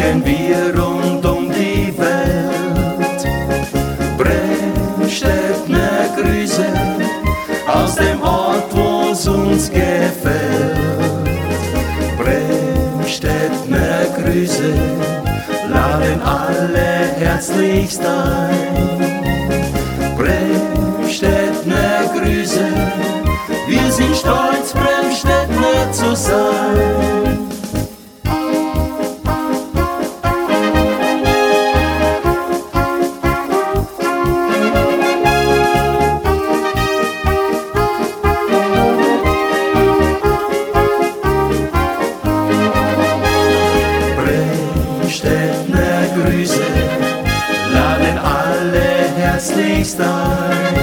fliegen wir rund um die Welt. Bremstettner Grüße aus dem Ort, wo's uns gefällt. Bremstettner Grüße laden alle herzlichst ein. Bremstettner Grüße, wir sind stolz, Bremstettner zu sein. Bremstettner Grüße laden alle herzlichst ein.